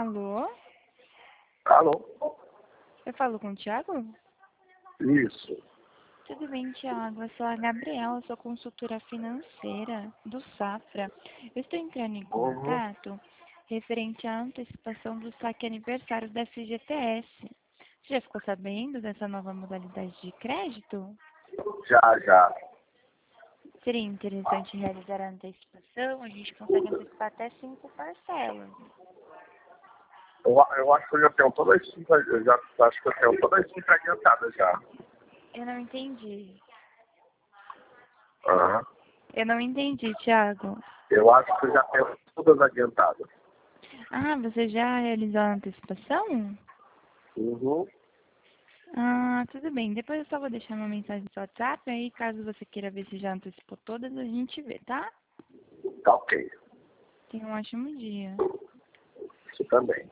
Alô? Alô? Eu falo com o Thiago? Isso. Tudo bem, Thiago? Eu sou a Gabriela, sou consultora financeira do Safra. Eu estou entrando em Uhum. contato referente à antecipação do saque aniversário da FGTS. Você já ficou sabendo dessa nova modalidade de crédito? Já. Seria interessante realizar a antecipação, a gente consegue antecipar até 5 parcelas. Eu acho que eu já tenho todas as cinco, eu já acho que eu tenho todas as cinco adiantadas já. Eu não entendi. Aham. Eu não entendi, Thiago. Eu acho que eu já tenho todas adiantadas. Ah, você já realizou a antecipação? Uhum. Ah, tudo bem. Depois eu só vou deixar uma mensagem no WhatsApp, aí caso você queira ver se já antecipou todas, a gente vê, tá? Tá ok. Tenha um ótimo dia. Isso também.